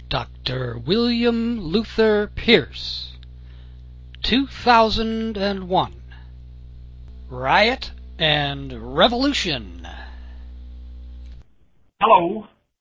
Dr. William Luther Pierce, 2001. Riot and Revolution. Hello.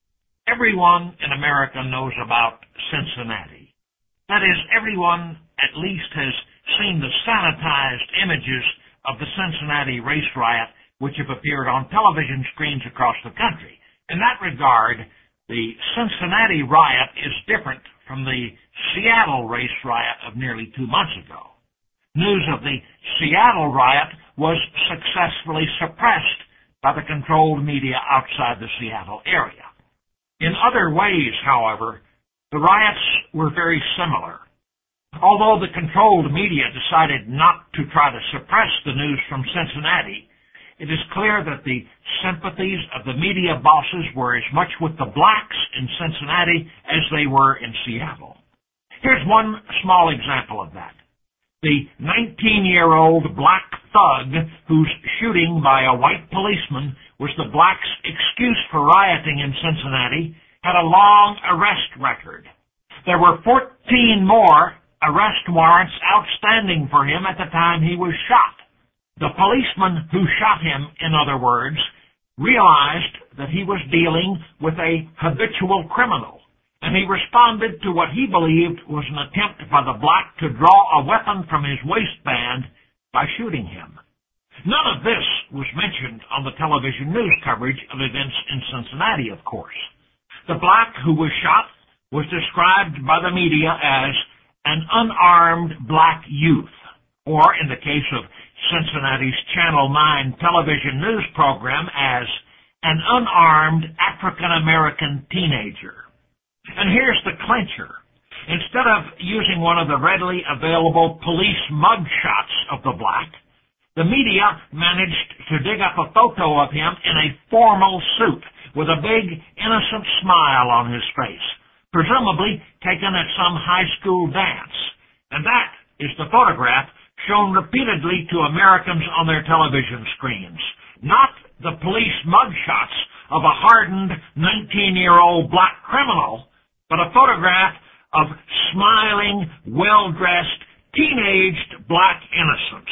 Everyone in America knows about Cincinnati. That is, everyone at least has seen the sanitized images of the Cincinnati race riot which have appeared on television screens across the country. In that regard, the Cincinnati riot is different from the Seattle race riot of nearly 2 months ago. News of the Seattle riot was successfully suppressed by the controlled media outside the Seattle area. In other ways, however, the riots were very similar. Although the controlled media decided not to try to suppress the news from Cincinnati, it is clear that the sympathies of the media bosses were as much with the blacks in Cincinnati as they were in Seattle. Here's one small example of that. The 19-year-old black thug whose shooting by a white policeman was the blacks' excuse for rioting in Cincinnati had a long arrest record. There were 14 more arrest warrants outstanding for him at the time he was shot. The policeman who shot him, in other words, realized that he was dealing with a habitual criminal, and he responded to what he believed was an attempt by the black to draw a weapon from his waistband by shooting him. None of this was mentioned on the television news coverage of events in Cincinnati, of course. The black who was shot was described by the media as an unarmed black youth, or in the case of Cincinnati's Channel 9 television news program, as an unarmed African-American teenager. And here's the clincher. Instead of using one of the readily available police mugshots of the black, the media managed to dig up a photo of him in a formal suit with a big, innocent smile on his face, presumably taken at some high school dance. And that is the photograph shown repeatedly to Americans on their television screens. Not the police mugshots of a hardened 19-year-old black criminal, but a photograph of smiling, well-dressed, teenaged black innocents.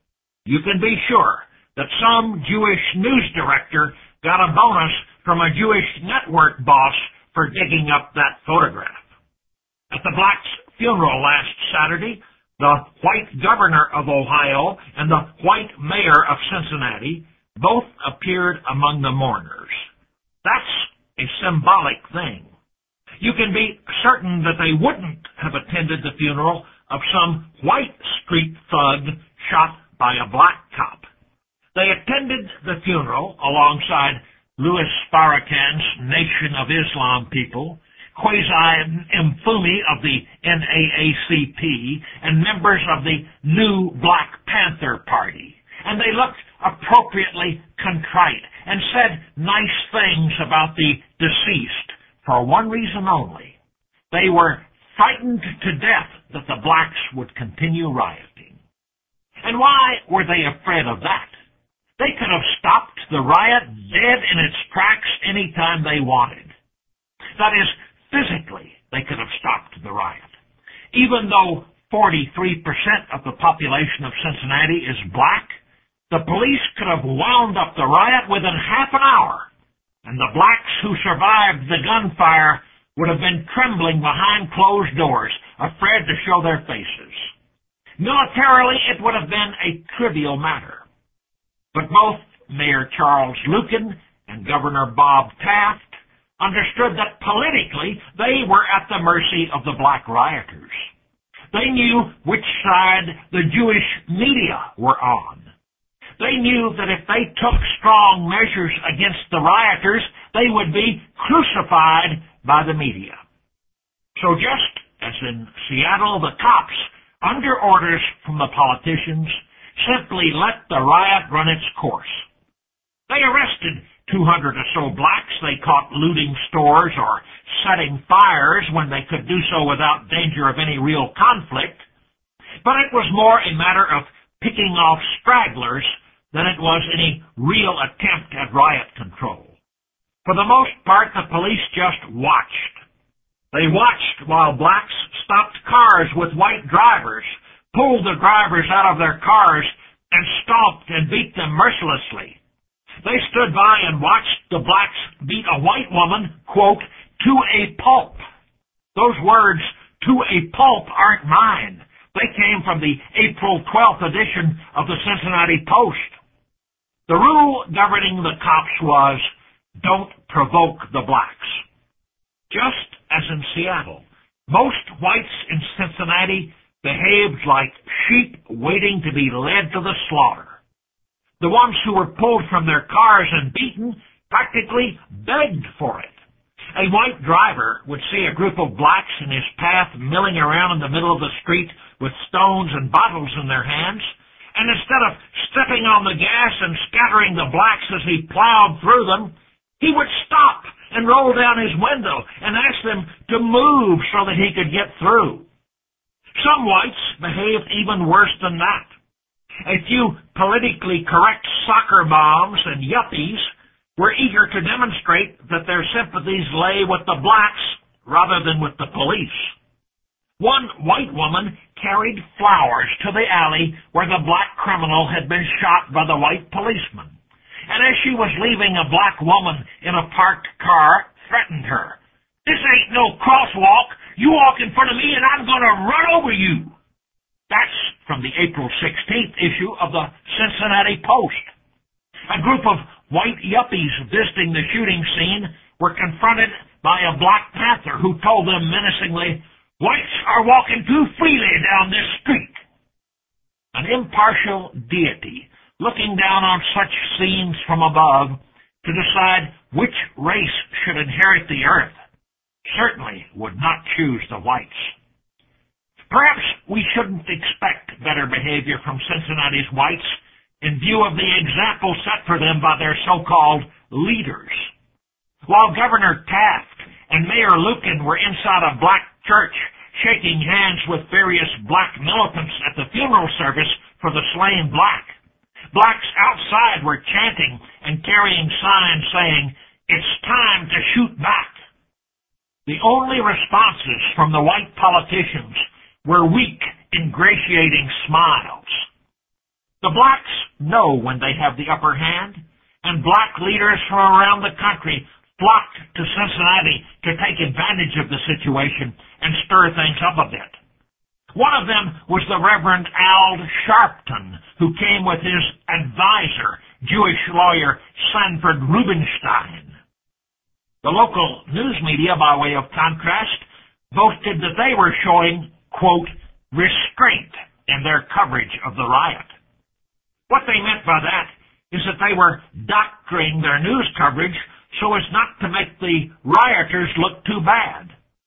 You can be sure that some Jewish news director got a bonus from a Jewish network boss for digging up that photograph. At the blacks' funeral last Saturday, the white governor of Ohio and the white mayor of Cincinnati both appeared among the mourners. That's a symbolic thing. You can be certain that they wouldn't have attended the funeral of some white street thug shot by a black cop. They attended the funeral alongside Louis Farrakhan's Nation of Islam people, Quasi Mfumi of the NAACP, and members of the New Black Panther Party. And they looked appropriately contrite and said nice things about the deceased for one reason only. They were frightened to death that the blacks would continue rioting. And why were they afraid of that? They could have stopped the riot dead in its tracks any time they wanted. That is, physically, they could have stopped the riot. Even though 43% of the population of Cincinnati is black, the police could have wound up the riot within half an hour, and the blacks who survived the gunfire would have been trembling behind closed doors, afraid to show their faces. Militarily, it would have been a trivial matter. But both Mayor Charles Luken and Governor Bob Taft understood that politically they were at the mercy of the black rioters. They knew which side the Jewish media were on. They knew that if they took strong measures against the rioters, they would be crucified by the media. So just as in Seattle, the cops, under orders from the politicians, simply let the riot run its course. They arrested 200 or so blacks they caught looting stores or setting fires when they could do so without danger of any real conflict. But it was more a matter of picking off stragglers than it was any real attempt at riot control. For the most part, the police just watched. They watched while blacks stopped cars with white drivers, pulled the drivers out of their cars, and stomped and beat them mercilessly. They stood by and watched the blacks beat a white woman, quote, to a pulp. Those words, to a pulp, aren't mine. They came from the April 12th edition of the Cincinnati Post. The rule governing the cops was, don't provoke the blacks. Just as in Seattle, most whites in Cincinnati behaved like sheep waiting to be led to the slaughter. The ones who were pulled from their cars and beaten practically begged for it. A white driver would see a group of blacks in his path milling around in the middle of the street with stones and bottles in their hands, and instead of stepping on the gas and scattering the blacks as he plowed through them, he would stop and roll down his window and ask them to move so that he could get through. Some whites behaved even worse than that. A few politically correct soccer moms and yuppies were eager to demonstrate that their sympathies lay with the blacks rather than with the police. One white woman carried flowers to the alley where the black criminal had been shot by the white policeman, and as she was leaving, a black woman in a parked car threatened her. "This ain't no crosswalk. You walk in front of me and I'm going to run over you." That's from the April 16th issue of the Cincinnati Post. A group of white yuppies visiting the shooting scene were confronted by a Black Panther who told them menacingly, "Whites are walking too freely down this street." An impartial deity looking down on such scenes from above to decide which race should inherit the earth certainly would not choose the whites. Perhaps we shouldn't expect better behavior from Cincinnati's whites in view of the example set for them by their so-called leaders. While Governor Taft and Mayor Lukin were inside a black church shaking hands with various black militants at the funeral service for the slain black, blacks outside were chanting and carrying signs saying, "It's time to shoot back." The only responses from the white politicians were weak, ingratiating smiles. The blacks know when they have the upper hand, and black leaders from around the country flocked to Cincinnati to take advantage of the situation and stir things up a bit. One of them was the Reverend Al Sharpton, who came with his advisor, Jewish lawyer Sanford Rubenstein. The local news media, by way of contrast, boasted that they were showing, quote, restraint in their coverage of the riot. What they meant by that is that they were doctoring their news coverage so as not to make the rioters look too bad.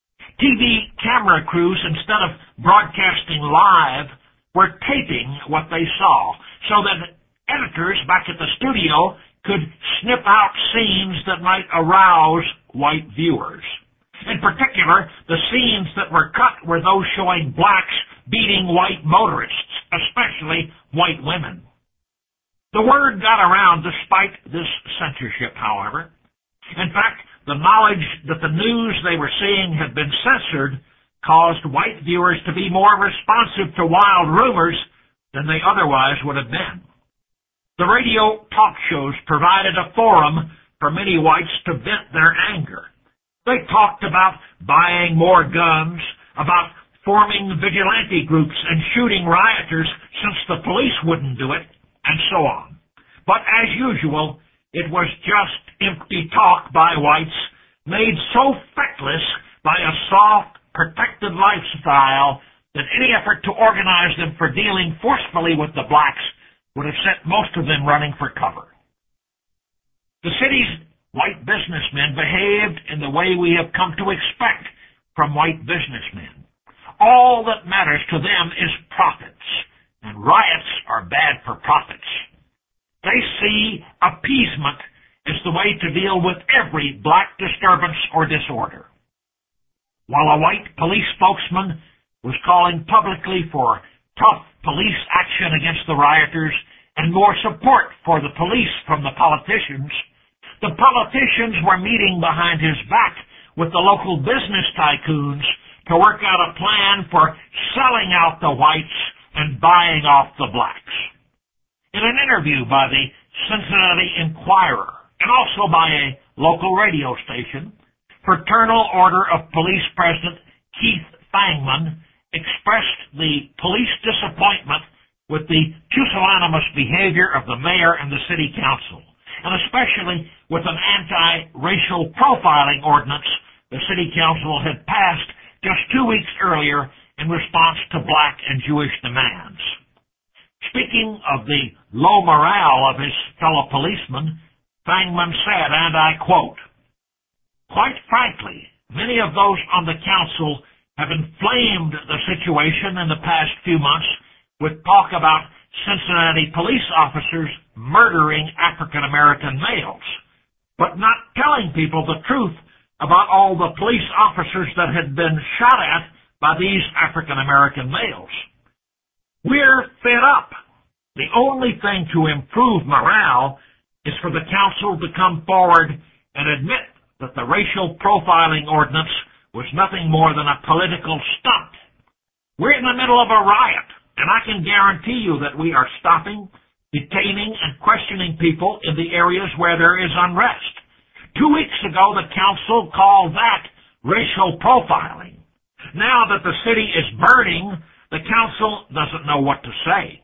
TV camera crews, instead of broadcasting live, were taping what they saw so that editors back at the studio could snip out scenes that might arouse white viewers. In particular, the scenes that were cut were those showing blacks beating white motorists, especially white women. The word got around despite this censorship, however. In fact, the knowledge that the news they were seeing had been censored caused white viewers to be more responsive to wild rumors than they otherwise would have been. The radio talk shows provided a forum for many whites to vent their anger. They talked about buying more guns, about forming vigilante groups and shooting rioters since the police wouldn't do it, and so on. But as usual, it was just empty talk by whites, made so feckless by a soft, protected lifestyle that any effort to organize them for dealing forcefully with the blacks would have sent most of them running for cover. The city's white businessmen behaved in the way we have come to expect from white businessmen. All that matters to them is profits, and riots are bad for profits. They see appeasement as the way to deal with every black disturbance or disorder. While a white police spokesman was calling publicly for tough police action against the rioters and more support for the police from the politicians were meeting behind his back with the local business tycoons to work out a plan for selling out the whites and buying off the blacks. In an interview by the Cincinnati Enquirer and also by a local radio station, Fraternal Order of Police President Keith Fangman expressed the police disappointment with the pusillanimous behavior of the mayor and the city council, and especially with an anti-racial profiling ordinance the city council had passed just 2 weeks earlier in response to black and Jewish demands. Speaking of the low morale of his fellow policemen, Fangman said, and I quote, "Quite frankly, many of those on the council have inflamed the situation in the past few months with talk about Cincinnati police officers murdering African-American males, but not telling people the truth about all the police officers that had been shot at by these African-American males. We're fed up. The only thing to improve morale is for the council to come forward and admit that the racial profiling ordinance was nothing more than a political stunt. We're in the middle of a riot, and I can guarantee you that we are stopping, detaining, and questioning people in the areas where there is unrest. 2 weeks ago, the council called that racial profiling. Now that the city is burning, the council doesn't know what to say.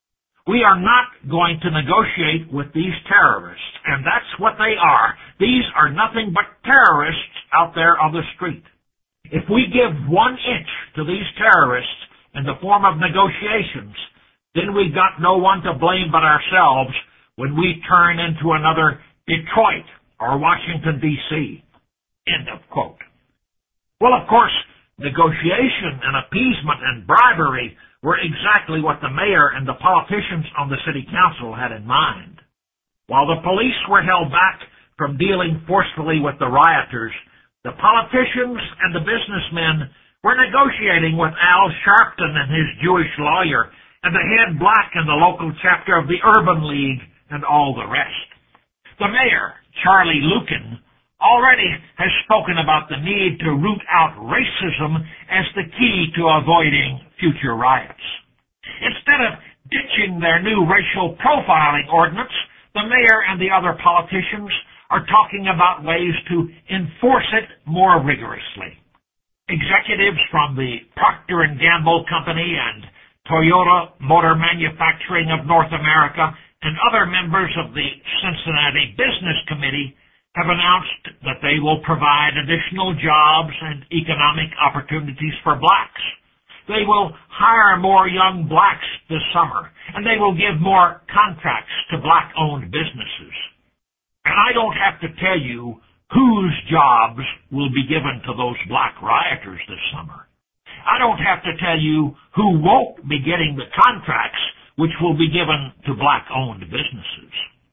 We are not going to negotiate with these terrorists, and that's what they are. These are nothing but terrorists out there on the street. If we give 1 inch to these terrorists in the form of negotiations, then we've got no one to blame but ourselves when we turn into another Detroit or Washington, D.C. End of quote. Well, of course, negotiation and appeasement and bribery were exactly what the mayor and the politicians on the city council had in mind. While the police were held back from dealing forcefully with the rioters, the politicians and the businessmen were negotiating with Al Sharpton and his Jewish lawyer and the head black in the local chapter of the Urban League and all the rest. The mayor, Charlie Lukin, already has spoken about the need to root out racism as the key to avoiding future riots. Instead of ditching their new racial profiling ordinance, the mayor and the other politicians are talking about ways to enforce it more rigorously. Executives from the Procter & Gamble Company and Toyota Motor Manufacturing of North America and other members of the Cincinnati Business Committee have announced that they will provide additional jobs and economic opportunities for blacks. They will hire more young blacks this summer, and they will give more contracts to black-owned businesses. And I don't have to tell you whose jobs will be given to those black rioters this summer. I don't have to tell you who won't be getting the contracts which will be given to black-owned businesses.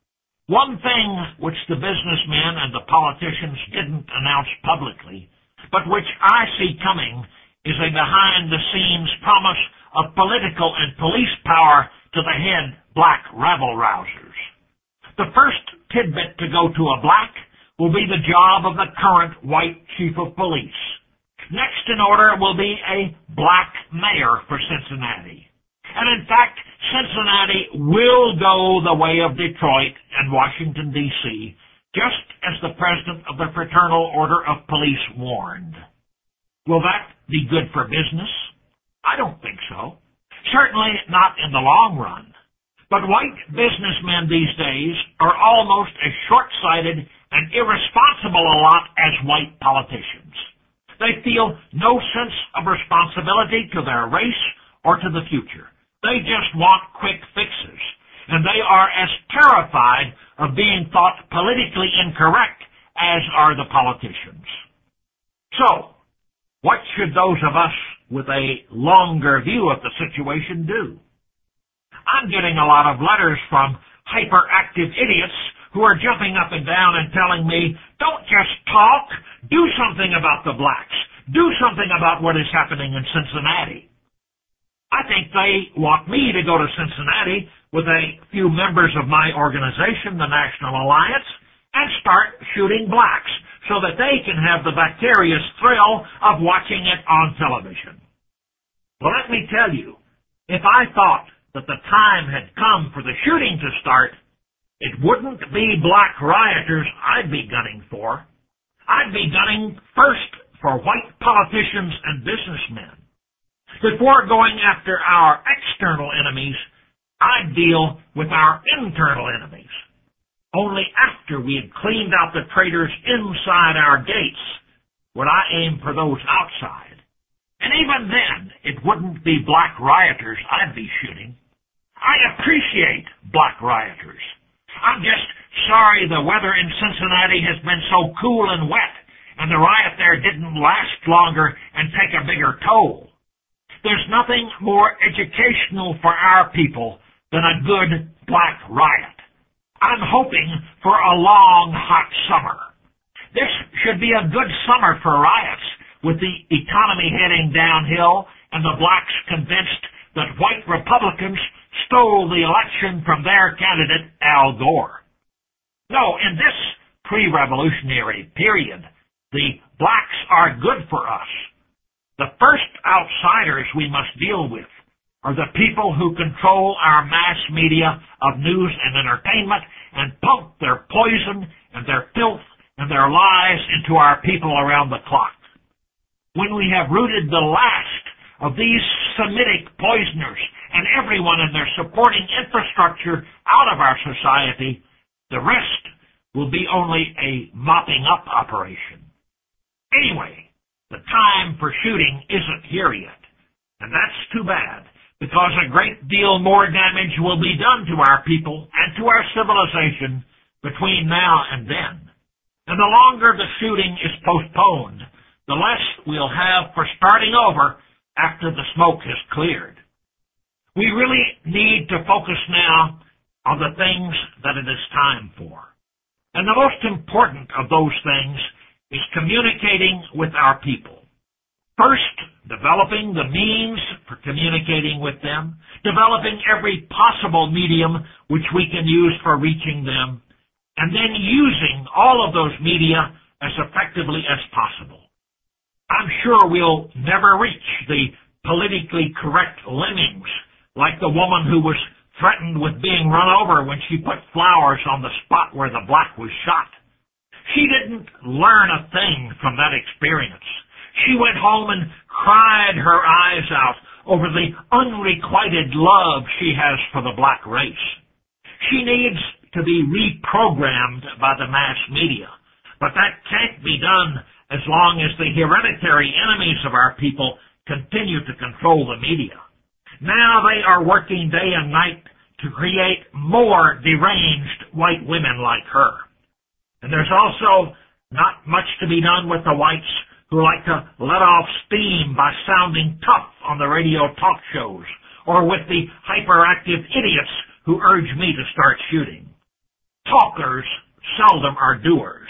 One thing which the businessmen and the politicians didn't announce publicly, but which I see coming, is a behind-the-scenes promise of political and police power to the head black rabble-rousers. The first tidbit to go to a black will be the job of the current white chief of police. Next in order will be a black mayor for Cincinnati. And in fact, Cincinnati will go the way of Detroit and Washington, D.C., just as the president of the Fraternal Order of Police warned. Will that be good for business? I don't think so. Certainly not in the long run. But white businessmen these days are almost as short-sighted and irresponsible a lot as white politicians. They feel no sense of responsibility to their race or to the future. They just want quick fixes, and they are as terrified of being thought politically incorrect as are the politicians. So, what should those of us with a longer view of the situation do? I'm getting a lot of letters from hyperactive idiots who are jumping up and down and telling me, don't just talk, do something about the blacks, do something about what is happening in Cincinnati. I think they want me to go to Cincinnati with a few members of my organization, the National Alliance, and start shooting blacks so that they can have the vicarious thrill of watching it on television. Well, let me tell you, if I thought that the time had come for the shooting to start, it wouldn't be black rioters I'd be gunning for. I'd be gunning first for white politicians and businessmen. Before going after our external enemies, I'd deal with our internal enemies. Only after we had cleaned out the traitors inside our gates would I aim for those outside. And even then, it wouldn't be black rioters I'd be shooting. I appreciate black rioters. I'm just sorry the weather in Cincinnati has been so cool and wet, and the riot there didn't last longer and take a bigger toll. There's nothing more educational for our people than a good black riot. I'm hoping for a long, hot summer. This should be a good summer for riots, with the economy heading downhill and the blacks convinced that white Republicans stole the election from their candidate, Al Gore. No, in this pre-revolutionary period, the blacks are good for us. The first outsiders we must deal with are the people who control our mass media of news and entertainment and pump their poison and their filth and their lies into our people around the clock. When we have rooted the last of these Semitic poisoners and everyone in their supporting infrastructure out of our society, the rest will be only a mopping up operation. Anyway, the time for shooting isn't here yet, and that's too bad, because a great deal more damage will be done to our people and to our civilization between now and then. And the longer the shooting is postponed, the less we'll have for starting over after the smoke has cleared. We really need to focus now on the things that it is time for. And the most important of those things is communicating with our people. First, developing the means for communicating with them, developing every possible medium which we can use for reaching them, and then using all of those media as effectively as possible. I'm sure we'll never reach the politically correct lemmings, like the woman who was threatened with being run over when she put flowers on the spot where the black was shot. She didn't learn a thing from that experience. She went home and cried her eyes out over the unrequited love she has for the black race. She needs to be reprogrammed by the mass media, but that can't be done as long as the hereditary enemies of our people continue to control the media. Now they are working day and night to create more deranged white women like her. And there's also not much to be done with the whites who like to let off steam by sounding tough on the radio talk shows, or with the hyperactive idiots who urge me to start shooting. Talkers seldom are doers.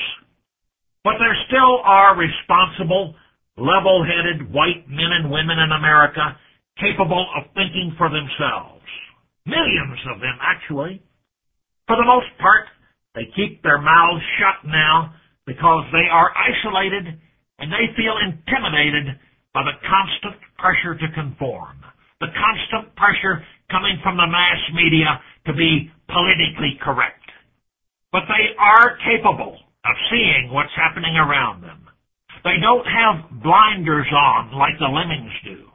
But there still are responsible, level-headed white men and women in America capable of thinking for themselves. Millions of them, actually. For the most part, they keep their mouths shut now because they are isolated and they feel intimidated by the constant pressure to conform, the constant pressure coming from the mass media to be politically correct. But they are capable of seeing what's happening around them. They don't have blinders on like the lemmings do.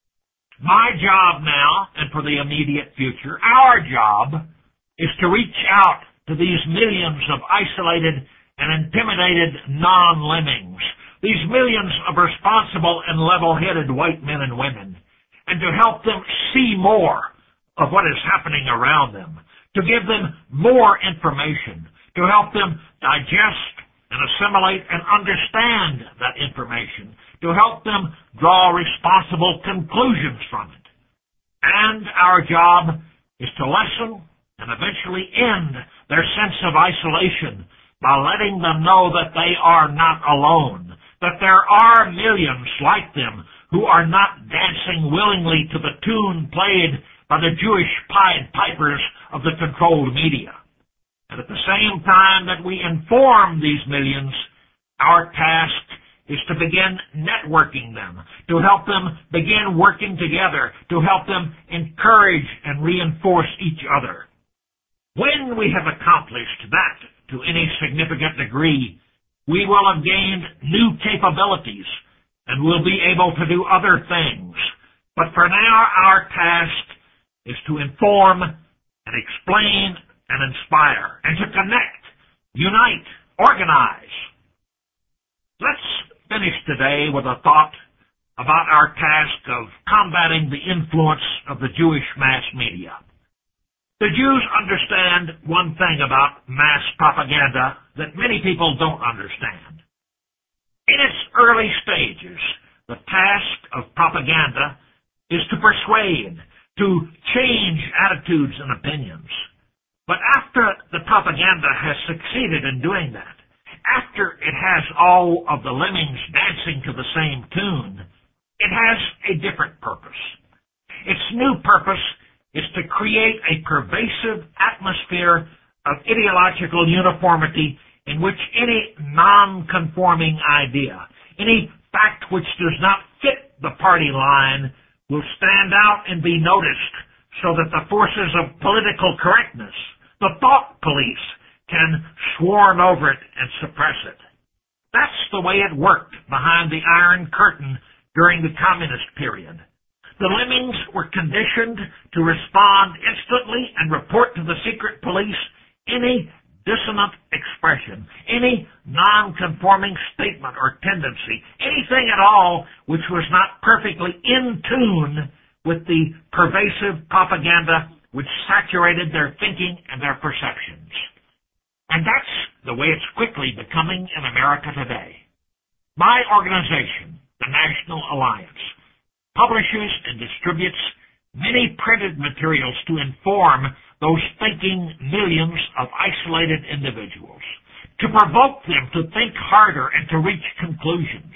My job now, and for the immediate future, our job, is to reach out to these millions of isolated and intimidated non-lemmings, these millions of responsible and level-headed white men and women, and to help them see more of what is happening around them, to give them more information, to help them digest and assimilate and understand that information, to help them draw responsible conclusions from it. And our job is to lessen and eventually end their sense of isolation by letting them know that they are not alone, that there are millions like them who are not dancing willingly to the tune played by the Jewish Pied Pipers of the controlled media. And at the same time that we inform these millions, our task is to begin networking them, to help them begin working together, to help them encourage and reinforce each other. When we have accomplished that to any significant degree, we will have gained new capabilities and will be able to do other things. But for now, our task is to inform and explain and inspire and to connect, unite, organize. Let's finish today with a thought about our task of combating the influence of the Jewish mass media. The Jews understand one thing about mass propaganda that many people don't understand. In its early stages, the task of propaganda is to persuade, to change attitudes and opinions. But after the propaganda has succeeded in doing that, after it has all of the lemmings dancing to the same tune, it has a different purpose. Its new purpose is to create a pervasive atmosphere of ideological uniformity in which any non-conforming idea, any fact which does not fit the party line, will stand out and be noticed so that the forces of political correctness, the thought police, can swarm over it and suppress it. That's the way it worked behind the Iron Curtain during the communist period. The lemmings were conditioned to respond instantly and report to the secret police any dissonant expression, any non-conforming statement or tendency, anything at all which was not perfectly in tune with the pervasive propaganda which saturated their thinking and their perceptions. And that's the way it's quickly becoming in America today. My organization, the National Alliance, publishes and distributes many printed materials to inform those thinking millions of isolated individuals, to provoke them to think harder and to reach conclusions.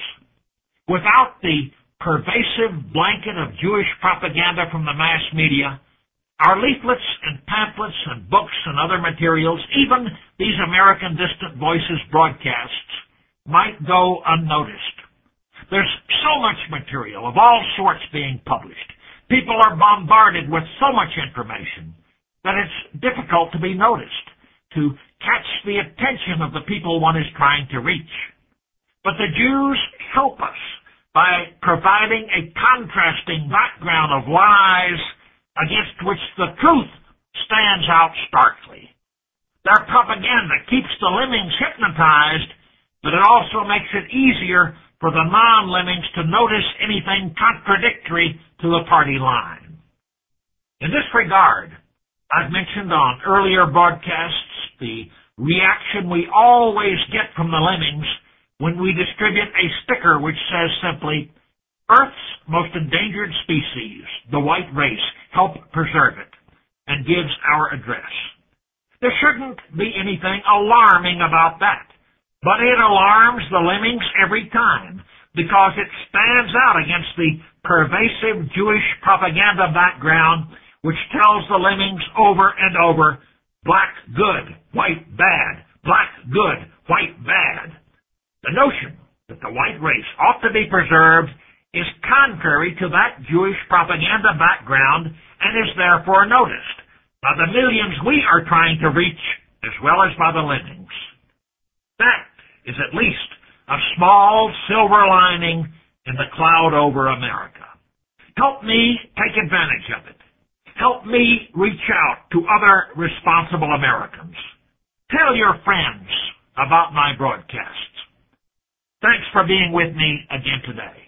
Without the pervasive blanket of Jewish propaganda from the mass media, our leaflets and pamphlets and books and other materials, even these American Distant Voices broadcasts, might go unnoticed. There's so much material of all sorts being published. People are bombarded with so much information that it's difficult to be noticed, to catch the attention of the people one is trying to reach. But the Jews help us by providing a contrasting background of lies against which the truth stands out starkly. Their propaganda keeps the lemmings hypnotized, but it also makes it easier for the non-lemmings to notice anything contradictory to the party line. In this regard, I've mentioned on earlier broadcasts the reaction we always get from the lemmings when we distribute a sticker which says simply, "Earth's most endangered species, the white race, help preserve it," and gives our address. There shouldn't be anything alarming about that, but it alarms the lemmings every time because it stands out against the pervasive Jewish propaganda background which tells the lemmings over and over, black good, white bad, black good, white bad. The notion that the white race ought to be preserved is contrary to that Jewish propaganda background and is therefore noticed by the millions we are trying to reach as well as by the lemmings. That is at least a small silver lining in the cloud over America. Help me take advantage of it. Help me reach out to other responsible Americans. Tell your friends about my broadcasts. Thanks for being with me again today.